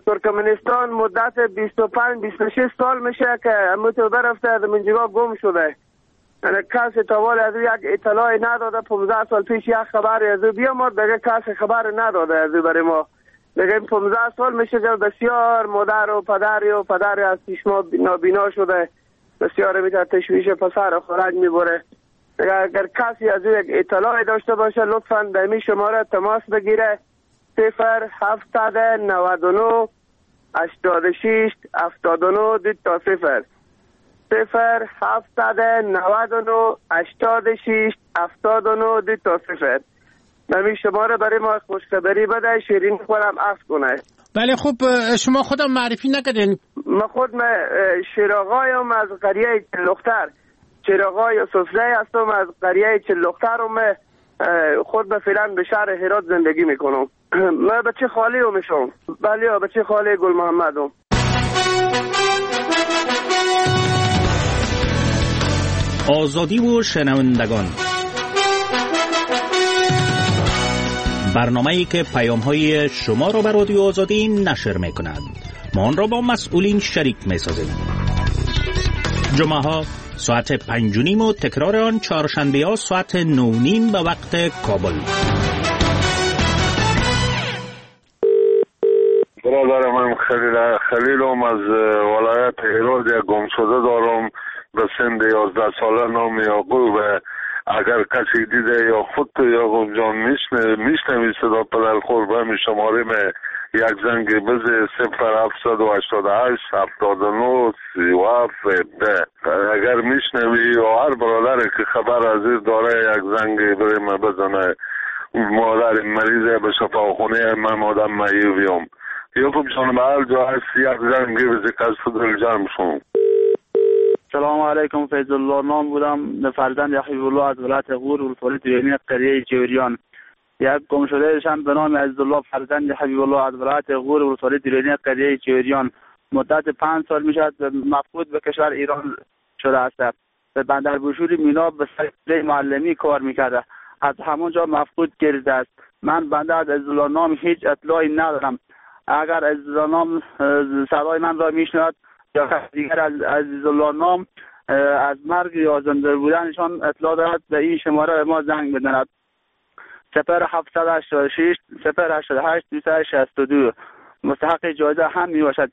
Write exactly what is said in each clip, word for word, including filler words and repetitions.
ترکمنستان مدت بیست و پنج بیست و شش سال میشه که متو برفته از منجگاه گم شده. یعنی کسی تاوال از یک اطلاعی نداده. پانزده سال پیش یک خبری از او بیامد، دیگه کسی خبر نداده از او برای ما. دیگه پانزده سال میشه که بسیار مادر و پدری و پدری از پیش ما نابینا شده. بسیار میتونه تشویش پسر خورج میبره. اگر کسی از او یک اطلاعی داشته باشه لطفاً در این شماره تماس بگیره. صفر هفتصد و نود و نه هشتاد و شش هفتاد و نه دو تا صفر صفر هفتصد و نود و نه هشتاد و شش هفتاد و نه دو تا صفر. نمی شماره برای ما خوشخبری بده، شیرین خودم عفو کنه. بله خوب، شما خودم معرفی نکردین. من خود من شیراغایم از قریه چلختر، شیراغای سفره هستم از قریه چلختر و من خود به فعلا به شهر هرات زندگی میکنم. من بچه خالی رو میشم. بله بچه خالی گل محمدم. آزادی و شنوندگان، برنامه‌ای که پیام‌های شما را به رادیو آزادی نشر می‌کند. ما آن را با مسئولین شریک می‌سازیم. جمعه‌ها ساعت پنج و نیم و تکرار آن چهارشنبه‌ها ساعت نه و نیم به وقت کابل. برادر من خلیل خلیلم از ولایت هرات، یک گمشده دارم به سن یازده ساله، نام یعقوب. اگر کسی دیده یا خود یعقوب جان میشنوی صدا پدر خوربه می شماریم یک زنگ بزه صفر هفتصد و هشتاد و هشت هفتاد و نه سی و هفت ده. اگر میشنوی یا هر برادر که خبر از این داره یک زنگ بریم بزنه. مادر مریضه به شفاخونه، من آدم معیوبیم. یعقوب جان به هر جا هست یک زنگ بزه قصد دل جمع شون. سلام علیکم، فیض الله نام بودم، فرزند حبیب الله از ولایت غور ولسوالی دیرینی قریه جوریان. یک گم شده شم به نام عزیزالله فرزند حبیب الله از ولایت غور ولسوالی دیرینی قریه جوریان مدت پنج سال میشد مفقود به کشور ایران شده است. به بندر بوشور مینا به سر معلمی کار میکرده، از همونجا مفقود گردیده است. من بنده از عزیزالله نام هیچ اطلاعی ندارم. اگر عزیزالله نام صدای من را میشنود یا دیگر از عزیزالله نام از مرگ یا زنده بودنشان اطلاع دارد به این شماره ما زنگ بزند. صفر هفتصد و هشتاد و شش صفر هشتاد و هشت دویست و شصت و دو. مستحق جایزه هم می باشد.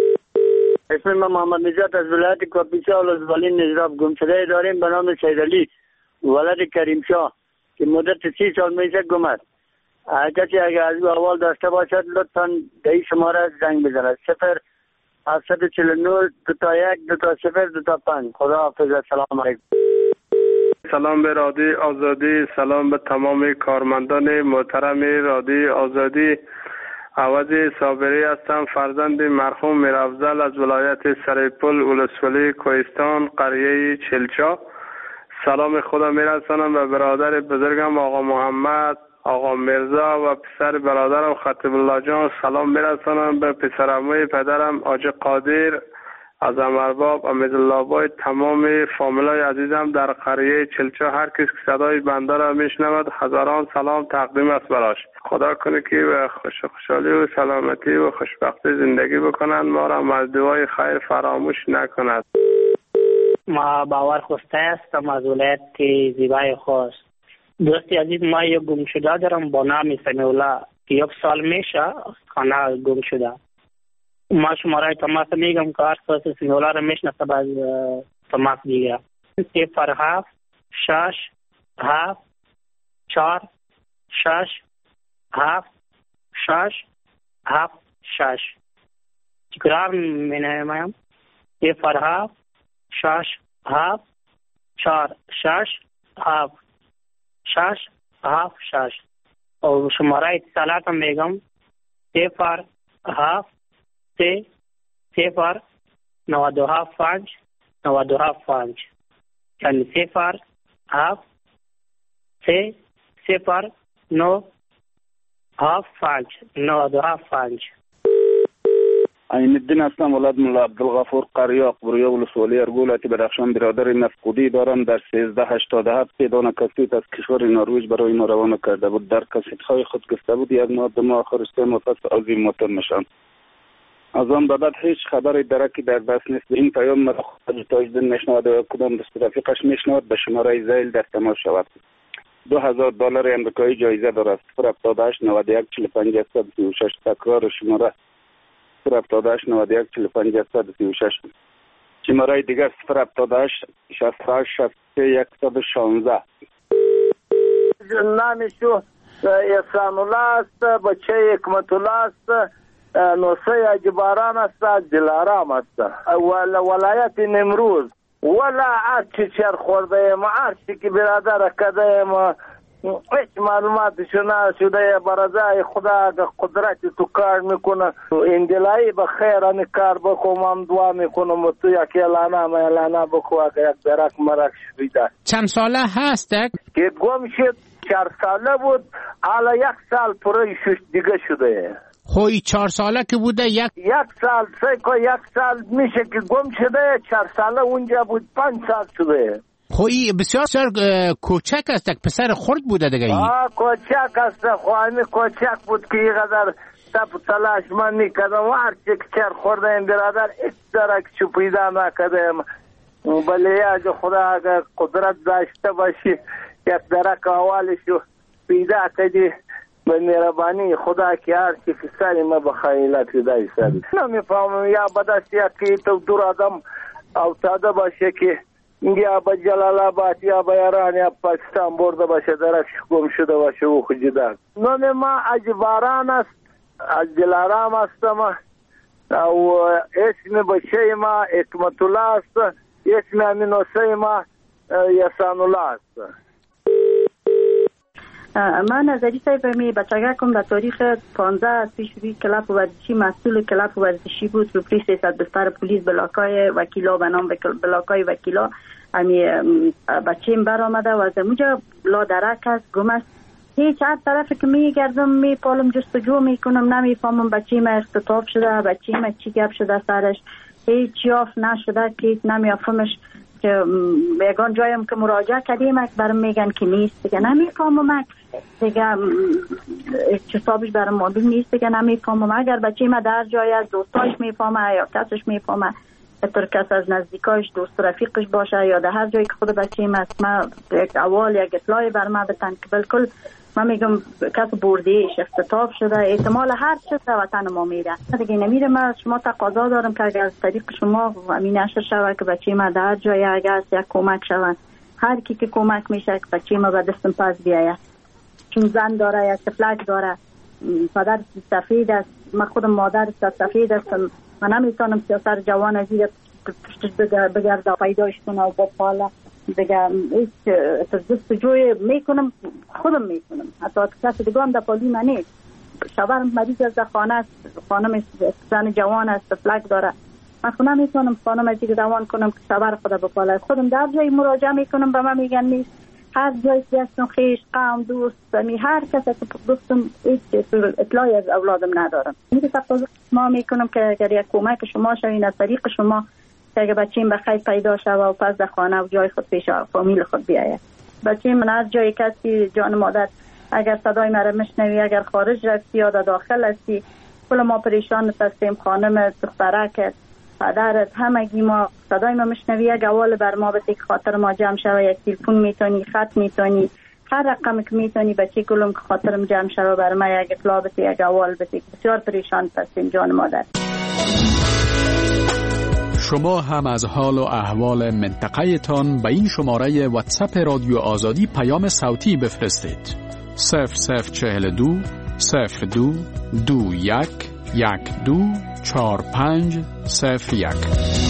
اسم من محمد نجات از ولایت کاپیسا ولسوالی نجراب گم شده داریم به نام سیدعلی ولد کریم شاه که مدت سی سال میشه گم است. کسی اگر از او احوال داشته باشد لطفاً به این شماره زنگ بزند. صفر هفتصد و چهل و نه دو تا یک دو تا صفر دو تا پنج. خدا حافظ. السلام علیکم. سلام به رادیو آزادی، سلام به تمام کارمندان محترم رادیو آزادی. عوضی صابری هستم، فرزند مرحوم میرافضل از ولایت سریپل ولسوالی کوهستان قریه چلچا. سلام خدا میرسانم به برادر بزرگم آقا محمد، آقا مرزا و پسر برادرم خطیب الله جان. سلام میرسانم به پسرعموی پدرم آجی قادر از امرباب امیدالله بای، تمام فامیلای عزیزم در قریه چلچا. هر کس که صدای بنده را میشنود هزاران سلام تقدیم است براش. خدا کنه که به خوش خوشحالی و سلامتی و خوشبختی زندگی بکنند، ما را از دعای خیر فراموش نکند. ما باور خوسته هستم از ولایت زیبای خوست. دوستی عزیز، ما یک گم شده دارم با نام سمیولا که یک سال میشه خانه گم شده. ما شماره تماس میگم که هر کس سمیولا را میشناسه باز تماس دیگه. صفر هفت شش هفت چهار شش هفت شش هفت شش. تکرار می نمایم. صفر هفت شش هفت چهار شش هفت شش هفت شش. و شماره اتصالات هم میگم صفر هفت سه صفر نود و هفت پنج نود و هفت پنج، یعنی صفر هفت سه صفر نو هفت پنج نود و هفت پنج. عین الدین هستم، ولد ملا عبدالغفور قریاق برویا ولسوالی ارگولتی بدخشان. برادر مفقودی دارم در سیزده هشتاد و هفت. دانه کسیت از کشور نروژ برای ما روانه کرده بود. در کسیت های خود گفته بود یک ماه دو ماه آخر سه ماه پس از این موتر نشان. از آن به بعد هیچ خبری درکی در دست نیست. این پیام مرا خود تاجدین میشنود و کدام دوست رفیقش میشنود به شماره زیل در تماس شود. دو هزار دلار امریکایی جایزه دارد. صفر هفتاد و هشت نود و یک چهل و پنج صد و سی و شش. تکرار شماره صفر هفتاد و هشت نود و یک چهل و پنج صد و سی و شش. شماره دیگر صفر هفتاد و هشت شصت و هشت شصت و سه صد و شانزده. نامشو احسان الله است، بچه حکمت الله است، نوسه اجباران است، از دلارام است، ولایت نمروز. ولا عرچی چر خورده ایم، عرچی که برادر کده ایم، هیچ معلوماتشو نشده. برازای خدا قدرت تو کار میکنه، اندلایی بخیر انی کار بکنم، هم دعا میکنم تو یک اعلانه ما اعلانه بکنم که یک درک مرک شویده. چند ساله هست که گم شد؟ چهار ساله بود، حالا یک سال پره شش دیگه شده. خوی چهار ساله که بوده یک یک سال سیکو یک سال میشه که گم شده، چهار ساله اونجا بود، پنج سال شده. خوی بسیار سر کوچک است، پسر خرد بوده دیگه. آه کوچک است، خواهمی کوچک بود که اینقدر تپ تلاش من میکردم و هرچی که چر خورده این برادر ایک درک چو پیدا نکردم. بله از خدا اگر قدرت داشته باشی یک درک اولشو پیدا کردی به مهربانی خدا که هر چی که سری ما بخیلت پیدای سری نمیفهمم. یا بدست یکی تو دور آدم افتاده باشه که یا با جلال آباد یا با ایران یا پاکستان برده باشه درک گم شده باشه او خجیده. نام ما اجباران است، از دلارام هستم و اسم بچه ما حکمت الله است، اسم امینوسه ما احسان الله است. من نظری صاحب می بچگاه کم در تاریخ پانزده از پیش روی کلاب ورزشی مسئول کلاب ورزشی بود. رو پری سیصد بستر پولیس بلاکای وکیلا به نام بلاکای وکیلا امی بچیم بر آمده و از اونجا لا درک است، گم است. هیچ هر طرف که می گردم می پالم جستجو می کنم، نمیفهمم بچیم اختطاف شده، بچیم چی گپ شده سرش، هیچ یافت نشده که نمیافهمش. که یگان جایم که مراجعه کردیم برام میگن که نیست دیگه، نمیفهمم دیگه حسابش برام معلوم نیست دیگه، نمیفهمم. اگر بچه ما در جای از دوستاش میفهمه یا کسش میفهمه، اتر کس از نزدیکاش دوست رفیقش باشه یا در هر جایی که خود بچه ما ما یک اول یک اطلاعی بر ما بتن که بالکل من میگم کس بردیش اختطاف شده، احتمال هر چیز در وطن ما میره دیگه نمیره. من شما تقاضا دارم که اگر از طریق شما همین نشر شود که بچه ما در جای اگر یک کمک شود، هر کی که کمک میشه که بچه ما به دستم پس بیاید، چون زن داره یا تفلک داره، پدر سفید است، من خودم مادر سفید هستم، من نمیتونم سیاست جوان ازید پشتش بگرده پیداش کنه و با پاله دیگه هیچ جستجوی میکنم، خودم میکنم. حتی کسی دیگه هم در پالی من نیست. شوهرم مریض از خانه است، خانم زن جوان است، فلک داره، من خودم میتونم خانم از دیگه دوان کنم که شوهر خدا بپاله. خودم در جایی مراجعه میکنم به من میگن نیست. هر جایی که هستم خیش قوم دوست می هر کسی که دوستم هیچ اطلاعی از اولادم ندارم. میگه تقاضا ما میکنم که اگر یک کمک شما شوین از طریق شما که اگر بچه‌ام بخیر پیدا شود و پس در خانه و جای خود پیش فامیل خود بیاید. بچه‌م من هر جایی کسی جان مادر اگر صدای مرا میشنوی، اگر خارج رفتی یا در داخل هستی، کل ما پریشان هستیم، خانم دخترک پدرت همگی ما صدای ما میشنوی، یک اول بر ما بده که خاطر ما جمع شوه، یک تلفن میتونی، خط میتونی، هر رقم که میتونی بچه کلم که خاطرم جمع شوه بر ما یک اطلاع بده، یک اول بده. بسیار پریشان هستیم جان مادر. شما هم از حال و احوال منطقه تان به این شماره واتساپ رادیو آزادی پیام صوتی بفرستید. صفر صفر چهل دو صفر دو دو یک یک دو چهار پنج صفر یک.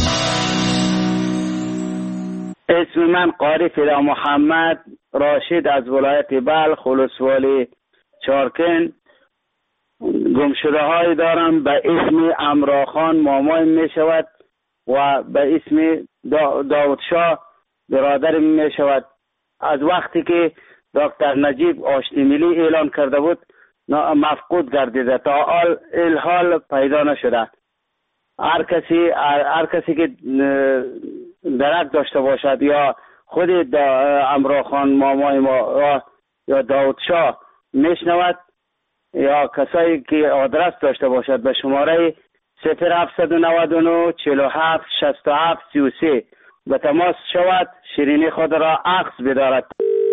اسم من قاری فدا محمد راشد از ولایت بلخ ولسوالی چارکن. گمشده های دارم به اسم امراخان مامای می شود و به اسم داود شاه برادر می شود. از وقتی که دکتر نجیب آشتی ملی اعلان کرده بود مفقود گردیده، تا حال الحال پیدا نشده. هر کسی هر کسی که درک داشته باشد یا خود امراخان مامای ما یا داود شاه میشنود یا کسایی که آدرس داشته باشد به شماره صفر هفتصد و نود و نه چهل و هفت شصت و هفت سی و سه به تماس شود، شیرینی خود را عکس بدارد.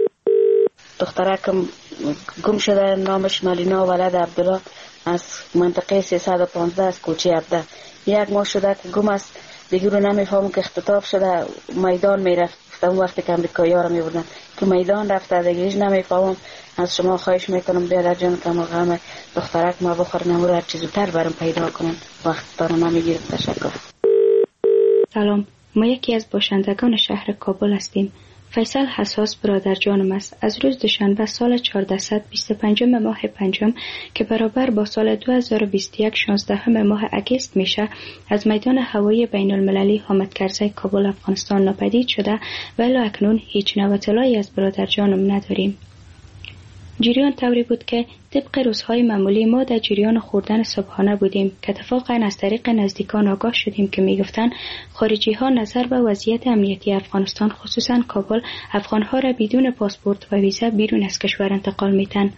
دخترکم گم شده، نامش مالینا ولد عبدالله از منطقه سیصد و پانزده از کوچه عبده. یک ماه شده که گم است، دیگه رو نمیفهمم که اختطاف شده میدان میرفت. اون وقتی که امریکایی‌ها رو میبردن که میدان رفته، دیگه هیچ نمیفهمم. از شما خواهش میکنم بیادر جان که ما غم دخترک ما بخور نمور هر چیز زودتر برام پیدا کنن، وقت دارم نمیگیرم. تشکر. سلام، ما یکی از باشندگان شهر کابل هستیم. فیصل حساس برادر جانم است. از روز دوشنبه سال چهارصد و بیست و پنج ماه پنجم که برابر با سال دو هزار و بیست و یک شانزده ماه اگست میشه، از میدان هوایی بین المللی حامد کرزی کابل افغانستان ناپدید شده و الی اکنون هیچ نوع اطلاعی از برادر جانم نداریم. جریان طوری بود که طبق روزهای معمولی ما در جریان خوردن صبحانه بودیم که اتفاقا از طریق نزدیکان آگاه شدیم که میگفتند خارجی ها نظر به وضعیت امنیتی افغانستان خصوصا کابل افغانها را بدون پاسپورت و ویزا بیرون از کشور انتقال میتن.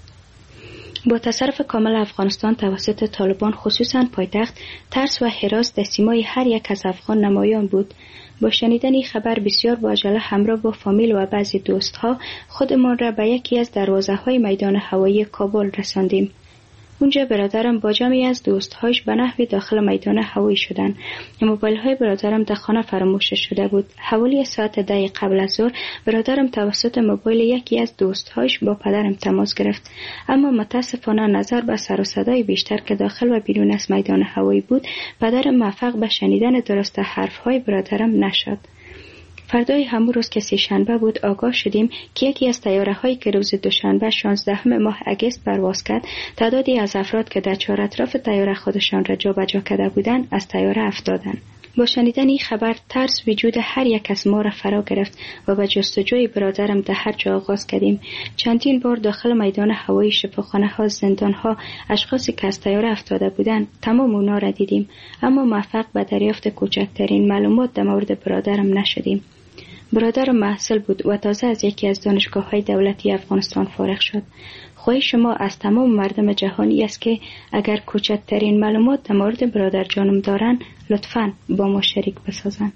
با تصرف کامل افغانستان توسط طالبان خصوصا پایتخت، ترس و هراس در سیمای هر یک از افغان نمایان بود. با شنیدن این خبر بسیار با عجله همراه با فامیل و بعضی دوستها خودمان را به یکی از دروازه های میدان هوایی کابل رساندیم. اونجا برادرم با جمعی از دوستهاش به نحوی داخل میدان هوایی شدند. موبایل های برادرم در خانه فراموش شده بود. حوالی ساعت ده قبل از ظهر برادرم توسط موبایل یکی از دوستهاش با پدرم تماس گرفت، اما متاسفانه نظر به سر و صدای بیشتر که داخل و بیرون از میدان هوایی بود، پدرم موفق به شنیدن درست حرفهای برادرم نشد. فردای همون روز که سه شنبه بود آگاه شدیم که یکی از طیاره هایی که روز دوشنبه شانزده ماه اگست پرواز کرد، تعدادی از افراد که در چهار اطراف طیاره خودشان را جابجا کرده بودند از طیاره افتادند. با شنیدن این خبر ترس وجود هر یک از ما را فرا گرفت و به جستجوی برادرم در هر جا آغاز کردیم. چندین بار داخل میدان هوایی، شفاخانه ها، زندان ها، اشخاصی که از طیاره افتاده بودند تمام اونا را دیدیم، اما موفق به دریافت کوچکترین معلومات در مورد برادرم نشدیم. برادرم محصل بود و تازه از یکی از دانشگاه‌های دولتی افغانستان فارغ شد. خواهش شما از تمام مردم جهانی است که اگر کوچکترین معلومات در مورد برادر جانم دارن لطفاً با ما شریک بسازن.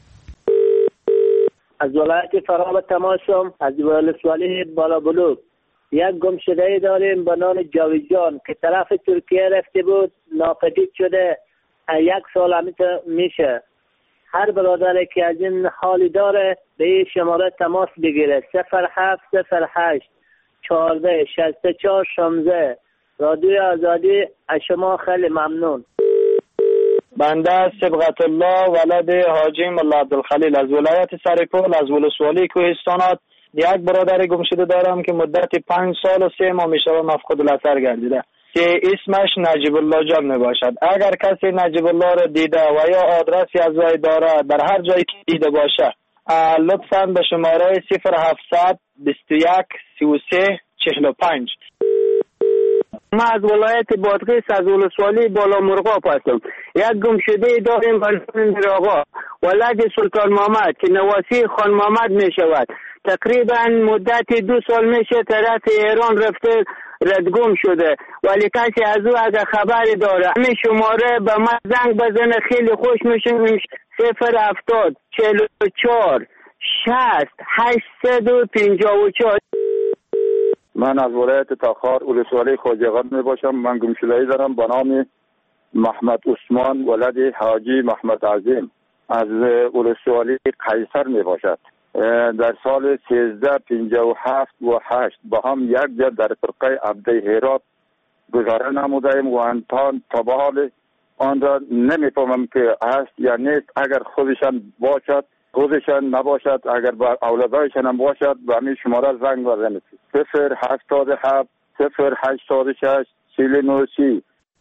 از ولایت فراه تماسم، از ولسوالی بالا بلوک یک گم شده داریم به نام جاویدجان که طرف ترکیه رفته بود، ناپدید شده. یک سال همیشه میشه. هر برادر که از این حالی داره به این شماره تماس بگیره: صفر هفت صفر هشت چهارده شصت و چهار شانزده. رادیو آزادی از شما خیلی ممنون. بنده صبغت الله ولد حاجی ملا عبدالخلیل از ولایت سرپل از ولسوالی کوهستانات یک برادر گم شده دارم که مدت پنج سال و سه ماه میشه مفقود الاثر گردیده که اسمش نجیب الله جان می باشد. اگر کسی نجیب الله را دیده و یا آدرسی از وی داره در هر جایی که دیده باشه لطفاً به شماره صفر هفتصد بیست و یک سی و سه چهل و پنج. ما از ولایت بادغیس از ولسوالی بالا مرغاب هستم. یک گم شده داریم به نام آقا ولد سلطان محمد که نواسی خان محمد می شود. تقریبا مدت دو سال میشه طرف ایران رفته ردگم شده، ولی کسی از او اگر خبری داره همین شماره به من زنگ بزنه خیلی خوش میشه. صفر هفتاد چهل و چهار شصت هشتصد و پنجاه و چهار. من از ولایت تخار ولسوالی خواجگان می باشم. من گم شده‌ای دارم به نام محمد عثمان ولد حاجی محمد عظیم از ولسوالی قیصر می باشد. در سال سیزده پنجاه و هفت و هشت با هم یک جا در فرقه عبده هرات گذاره نمودیم و انتان تا به حال آن را نمیفهمم که هست یا نیست. اگر خودشان باشد خودشان نباشد، اگر با اولادایشان هم باشد به همین شماره زنگ بزنید: صفر هفتاد و هفت صفر هشتاد و شش چهل و نه سی.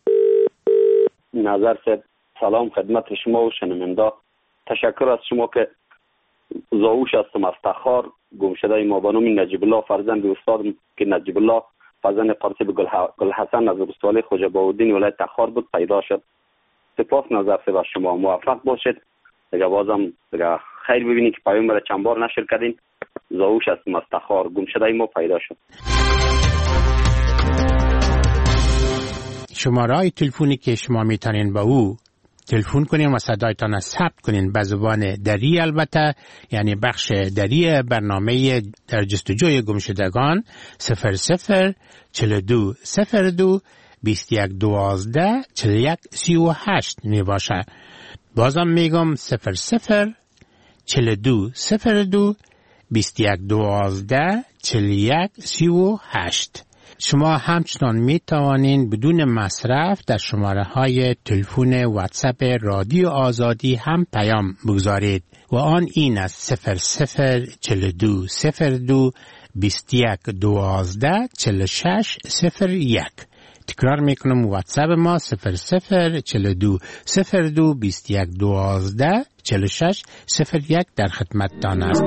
نظر صاحب سلام خدمت شما و شنونده. تشکر از شما که زاوش هستم از تخار. گم شده ما به نام نجیب الله فرزند استاد که نجیب الله فرزند قارسی به گل حسن از ولسوالی خواجه بهاءالدین ولایت تخار بود پیدا شد. سپاس نظر صاحب از شما، موفق باشید. دیگه بازم دیگه خیر ببینید که پیام را چند بار نشر کردین. زاوش هستم از تخار. گم شده ما پیدا شد. شماره تلفنی که شما میتونین با او تلفن کنین و صدایتان را ثبت کنین به زبان دری، البته یعنی بخش دری برنامه در جستجوی گمشدگان صفر صفر چهل و دو صفر دو بیست و یک دوازده چهل و یک سی و هشت می باشه. بازم میگم صفر صفر چهل و دو صفر دو بیست و یک دوازده چهل و یک سی و هشت. شما همچنان می توانین بدون مصرف در شماره های تلفن واتساپ رادیو آزادی هم پیام بگذارید و آن این است صفر صفر چهل و دو صفر دو بیست و یک دوازده چهل و شش صفر یک. تکرار میکنم واتساپ ما صفر صفر چهل و دو صفر دو بیست و یک دوازده چهل و شش صفر یک در خدمتتان است.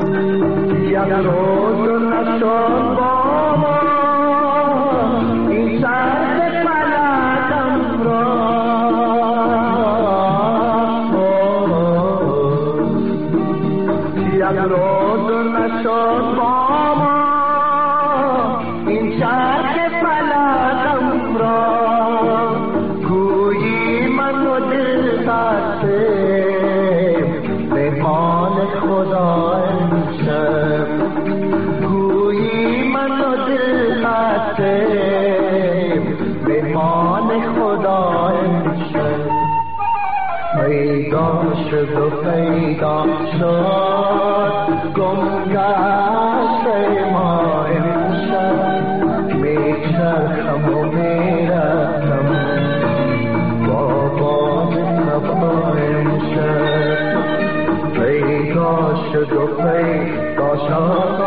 شد و پیدا شد گم گشته ما امشب میچرخم و میرفتم با باد صبا امشب پیدا شد و پیدا شد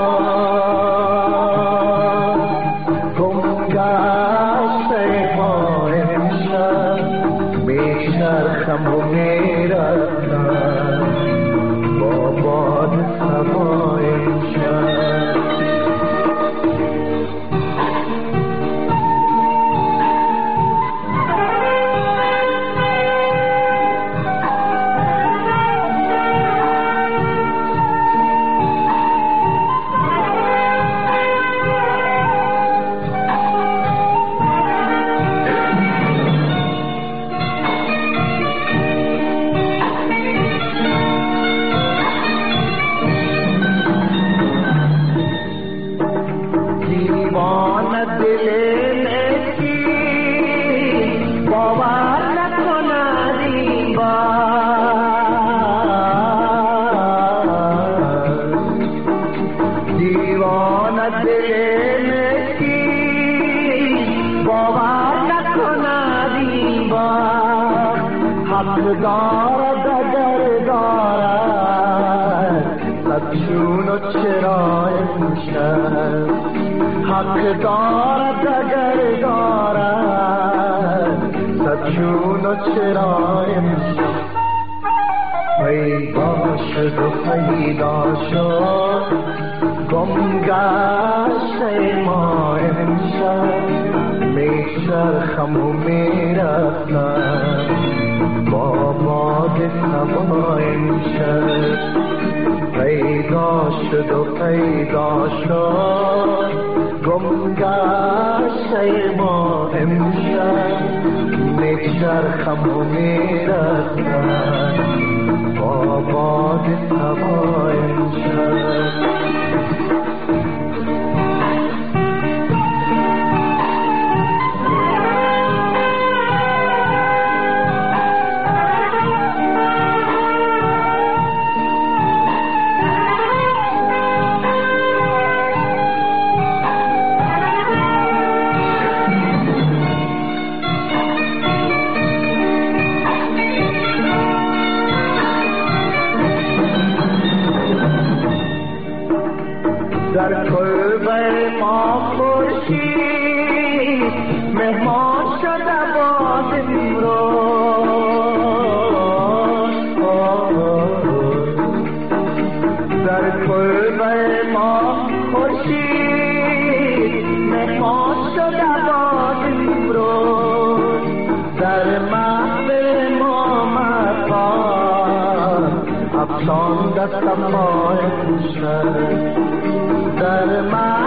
گم گشته ما امشب میچرخم و میرفتم در